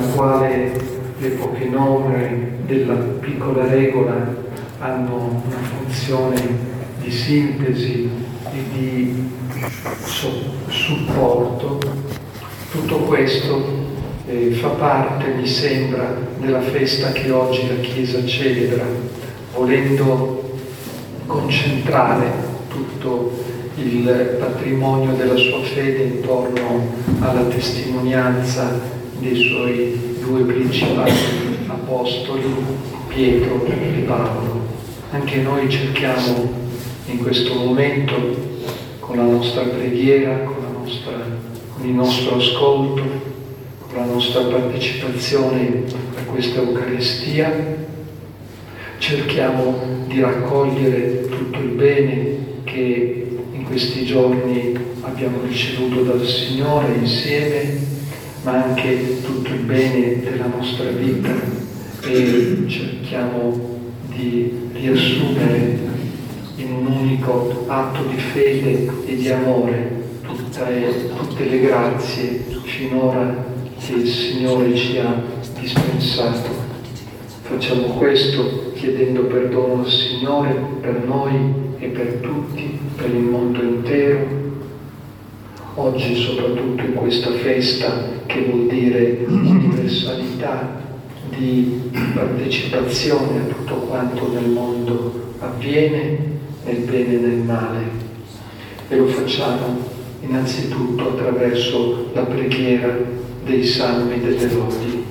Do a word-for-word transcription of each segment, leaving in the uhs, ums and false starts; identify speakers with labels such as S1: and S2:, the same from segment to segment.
S1: nella quale le poche norme della piccola regola hanno una funzione di sintesi e di so- supporto. Tutto questo eh, fa parte, mi sembra, della festa che oggi la Chiesa celebra, volendo concentrare tutto il patrimonio della sua fede intorno alla testimonianza dei suoi due principali apostoli, Pietro e Paolo. Anche noi cerchiamo in questo momento, con la nostra preghiera, con, la nostra, con il nostro ascolto, con la nostra partecipazione a questa Eucaristia, cerchiamo di raccogliere tutto il bene che in questi giorni abbiamo ricevuto dal Signore insieme, ma anche tutto il bene della nostra vita, e cerchiamo di riassumere in un unico atto di fede e di amore tutte, tutte le grazie finora che il Signore ci ha dispensato. Facciamo questo chiedendo perdono al Signore per noi e per tutti, per il mondo intero. Oggi, soprattutto in questa festa che vuol dire universalità di partecipazione a tutto quanto nel mondo avviene, nel bene e nel male. E lo facciamo innanzitutto attraverso la preghiera dei salmi e delle lodi.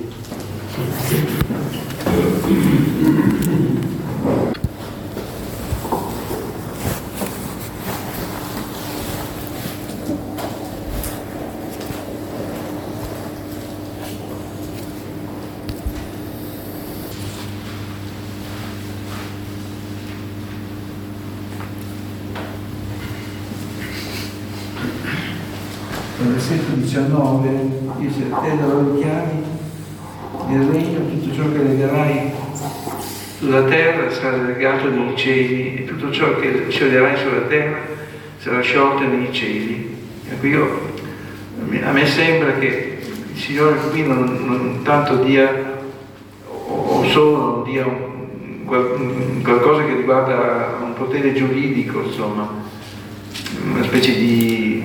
S2: Versetto diciannove dice: te darò i chiavi del regno, tutto ciò che legherai sulla terra sarà legato nei cieli, e tutto ciò che scioglierai sulla terra sarà sciolto nei cieli. Ecco, io, a me sembra che il Signore qui non, non tanto dia, o solo non dia un, un, qualcosa che riguarda un potere giuridico, insomma, una specie di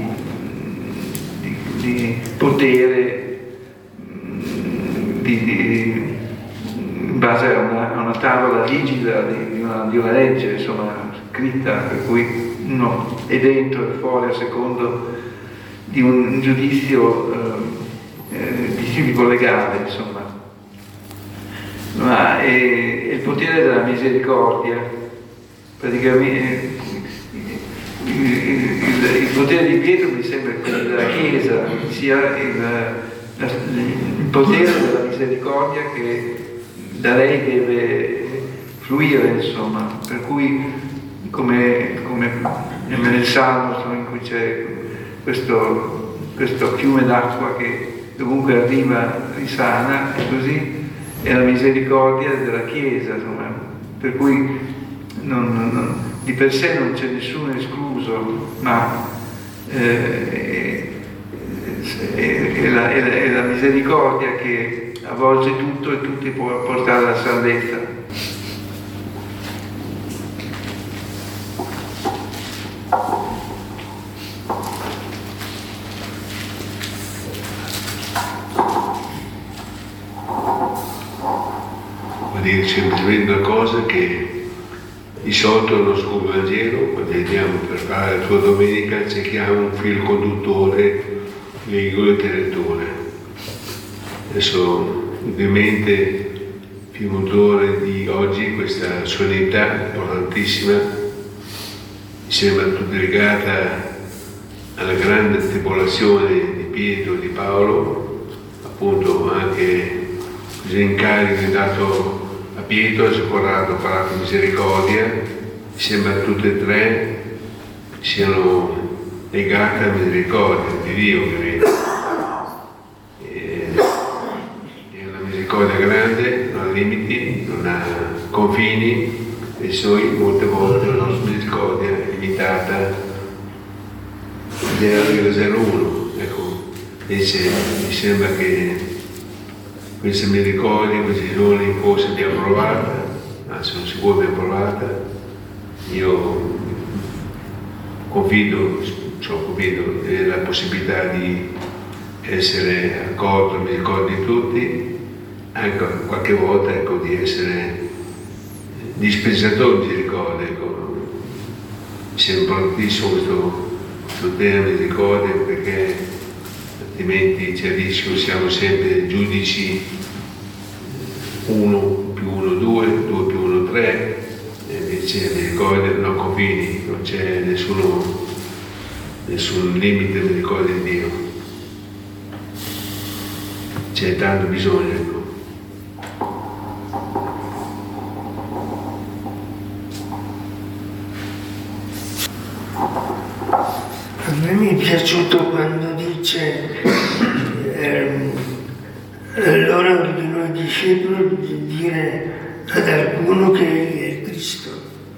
S2: di potere di, di, in base a una, a una tavola rigida di, di, una, di una legge, insomma, scritta, per cui uno è dentro e fuori a secondo di un giudizio eh, eh, di tipo legale, insomma. Ma è, è il potere della misericordia, praticamente. Il, il, il potere di Pietro mi sembra quello della Chiesa, sia il, la, il potere della misericordia che da lei deve fluire, insomma, per cui come, come nel Salmo in cui c'è questo, questo fiume d'acqua che dovunque arriva risana, e così è la misericordia della Chiesa, insomma, per cui non, non di per sé non c'è nessuno escluso, ma eh, è, è, la, è, la, è la misericordia che avvolge tutto e tutti può portare alla salvezza.
S3: Vuol dire semplicemente una cosa che di solito nello scopo Vangelo, quando andiamo per fare la tua domenica, cerchiamo un filo conduttore, leggo e teletore. Adesso, ovviamente, il filo motore di oggi, questa solennità importantissima, mi sembra tutta legata alla grande tribolazione di Pietro e di Paolo, appunto anche così incarico dato a Pietro, si è parlato, ha parlato di misericordia, mi sembra che tutte e tre siano legate alla misericordia di Dio, ovviamente. E, è una misericordia grande, non ha limiti, non ha confini, e noi molte volte la nostra misericordia è limitata zero virgola zero uno. Ecco, invece mi sembra che questa misericordia, questi giorni forse abbiamo provata, anzi non si può abbiamo provata. Io confido, cioè confido nella possibilità di essere accolto, mi ricordo di tutti, anche qualche volta ecco, di essere dispensatore di misericordia. Ecco. Mi sembra importantissimo questo, questo tema misericordia, perché altrimenti c'è il rischio, siamo sempre giudici uno più uno due, due più uno tre, e invece misericordia non ha confini, non c'è nessuno, nessun limite misericordia di Dio. C'è tanto bisogno. Ecco.
S4: A me mi è piaciuto quando dice ehm, allora ordinò ai discepoli di dire ad alcuno che egli è il Cristo.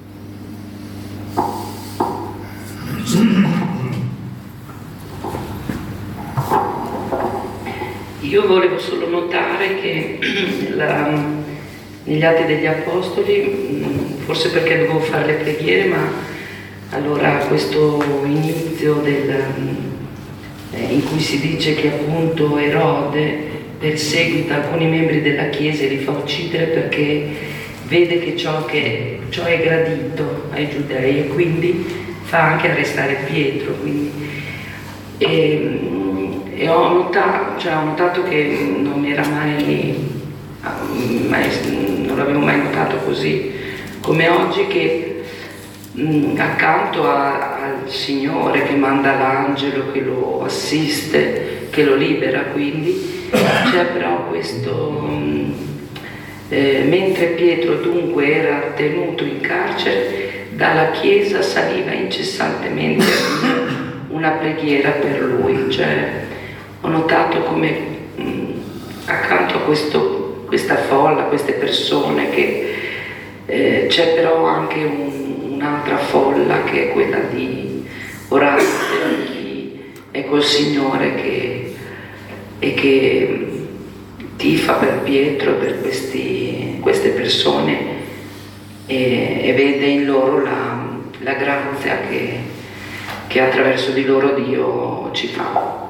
S5: Io volevo solo notare che la, negli Atti degli Apostoli, forse perché dovevo fare le preghiere, ma allora questo inizio del, eh, in cui si dice che appunto Erode perseguita alcuni membri della Chiesa e li fa uccidere perché vede che ciò, che, ciò è gradito ai giudei e quindi fa anche arrestare Pietro. Quindi, e, e ho, notato, cioè, ho notato che non mi era mai, mai non l'avevo mai notato così come oggi, che accanto a, al Signore che manda l'angelo, che lo assiste, che lo libera, quindi c'è però questo, eh, mentre Pietro dunque era tenuto in carcere, dalla chiesa saliva incessantemente una preghiera per lui. Cioè, ho notato come mh, accanto a questo, questa folla, queste persone, che eh, c'è però anche un un'altra folla che è quella di orare per chi è col Signore che, e che tifa per Pietro e per questi, queste persone e, e vede in loro la, la grazia che, che attraverso di loro Dio ci fa.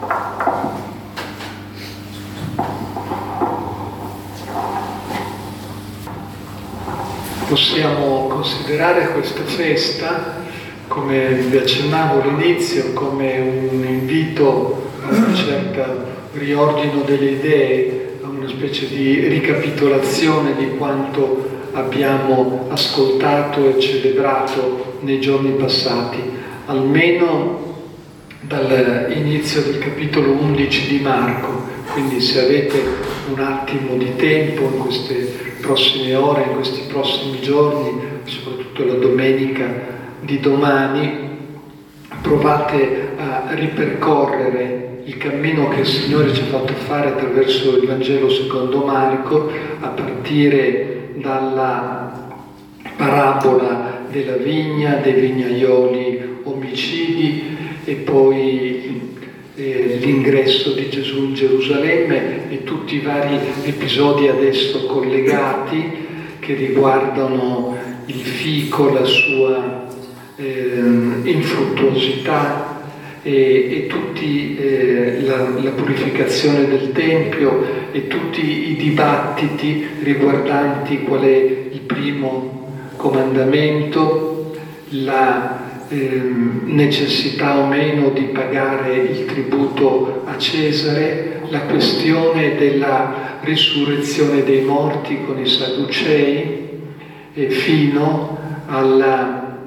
S1: Possiamo considerare questa festa, come vi accennavo all'inizio, come un invito a un certo riordino delle idee, a una specie di ricapitolazione di quanto abbiamo ascoltato e celebrato nei giorni passati, almeno dall'inizio del capitolo undici di Marco. Quindi se avete un attimo di tempo in queste prossime ore, in questi prossimi giorni, soprattutto la domenica di domani, provate a ripercorrere il cammino che il Signore ci ha fatto fare attraverso il Vangelo secondo Marco, a partire dalla parabola della vigna, dei vignaioli omicidi e poi eh, l'ingresso di Gesù in Gerusalemme e tutti i vari episodi adesso collegati che riguardano il fico, la sua eh, infruttuosità e, e tutti eh, la, la purificazione del Tempio e tutti i dibattiti riguardanti qual è il primo comandamento, la eh, necessità o meno di pagare il tributo a Cesare, la questione della risurrezione dei morti con i Sadducei, e fino alla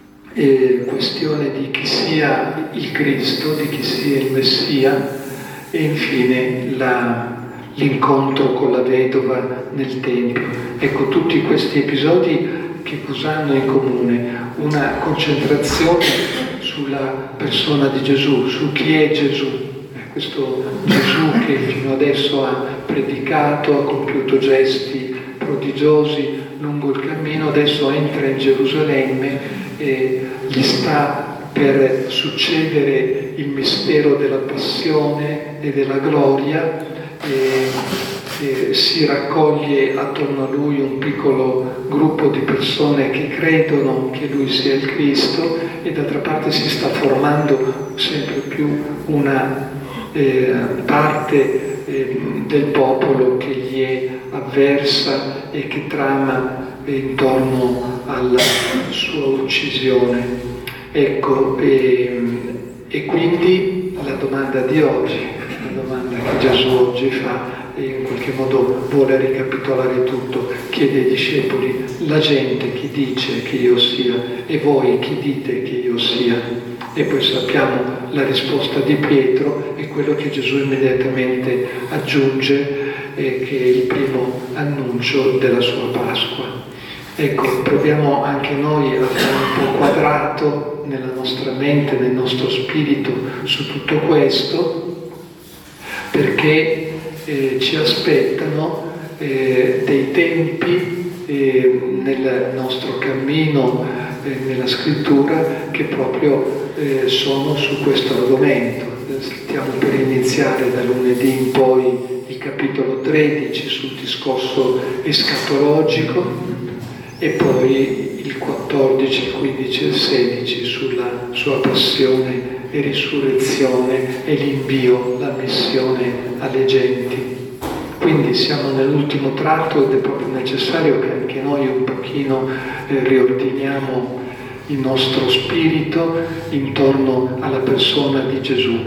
S1: eh, questione di chi sia il Cristo, di chi sia il Messia, e infine la, l'incontro con la vedova nel Tempio. Ecco, tutti questi episodi che cosa hanno in comune? Una concentrazione sulla persona di Gesù, su chi è Gesù. Questo Gesù che fino adesso ha predicato, ha compiuto gesti prodigiosi lungo il cammino, adesso entra in Gerusalemme e gli sta per succedere il mistero della passione e della gloria, e eh, si raccoglie attorno a lui un piccolo gruppo di persone che credono che lui sia il Cristo, e d'altra parte si sta formando sempre più una eh, parte eh, del popolo che gli è avversa e che trama intorno alla sua uccisione. Ecco, e, e quindi la domanda di oggi, la domanda che Gesù oggi fa, e in qualche modo vuole ricapitolare tutto, chiede ai discepoli: la gente chi dice che io sia, e voi chi dite che io sia? E poi sappiamo la risposta di Pietro e quello che Gesù immediatamente aggiunge, eh, che è il primo annuncio della sua Pasqua. Ecco, proviamo anche noi a fare un po' quadrato nella nostra mente, nel nostro spirito su tutto questo, perché Eh, ci aspettano eh, dei tempi eh, nel nostro cammino, eh, nella scrittura, che proprio eh, sono su questo argomento. Stiamo per iniziare da lunedì in poi il capitolo tredici sul discorso escatologico, e poi il quattordici, il quindici e il sedici sulla sua passione e risurrezione e l'invio, la missione alle genti. Quindi siamo nell'ultimo tratto ed è proprio necessario che anche noi un pochino eh, riordiniamo il nostro spirito intorno alla persona di Gesù,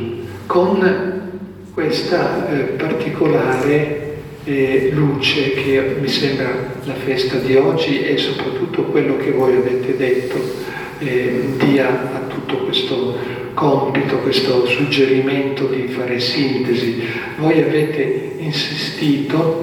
S1: con questa eh, particolare eh, luce che mi sembra la festa di oggi, e soprattutto quello che voi avete detto eh, dia a tutto questo compito, questo suggerimento di fare sintesi. Voi avete insistito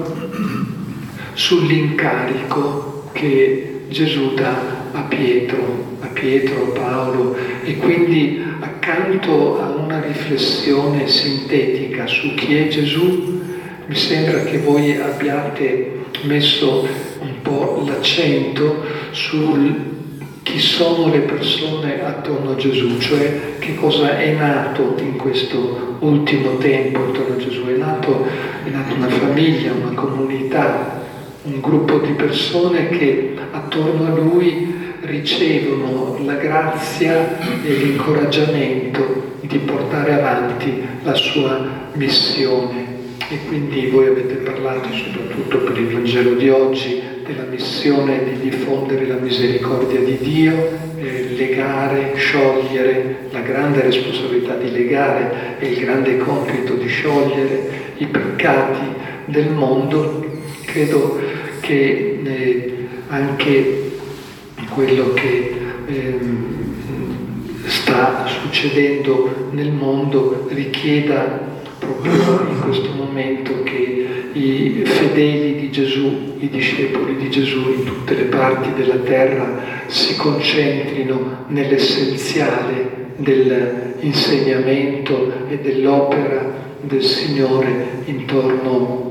S1: sull'incarico che Gesù dà a Pietro, a Pietro, a Paolo, e quindi accanto a una riflessione sintetica su chi è Gesù, mi sembra che voi abbiate messo un po' l'accento sul chi sono le persone attorno a Gesù, cioè che cosa è nato in questo ultimo tempo attorno a Gesù. È nato, è nata una famiglia, una comunità, un gruppo di persone che attorno a lui ricevono la grazia e l'incoraggiamento di portare avanti la sua missione. E quindi voi avete parlato, soprattutto per il Vangelo di oggi, della missione di diffondere la misericordia di Dio, eh, legare, sciogliere, la grande responsabilità di legare e il grande compito di sciogliere i peccati del mondo. Credo che eh, anche quello che eh, sta succedendo nel mondo richieda proprio in questo momento che i fedeli di Gesù, i discepoli di Gesù in tutte le parti della terra si concentrino nell'essenziale dell'insegnamento e dell'opera del Signore intorno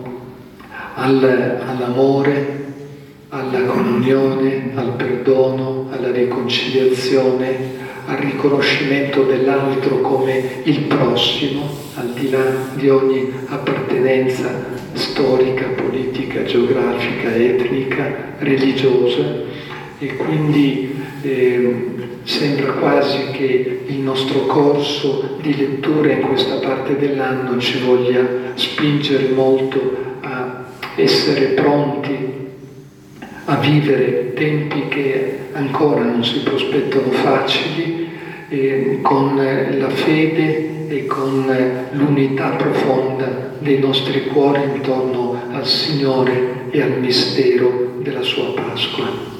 S1: al, all'amore, alla comunione, al perdono, alla riconciliazione, al riconoscimento dell'altro come il prossimo, al di là di ogni appartenenza storica, politica, geografica, etnica, religiosa. E quindi eh, sembra quasi che il nostro corso di lettura in questa parte dell'anno ci voglia spingere molto a essere pronti a vivere tempi che ancora non si prospettano facili, eh, con la fede e con l'unità profonda dei nostri cuori intorno al Signore e al mistero della sua Pasqua.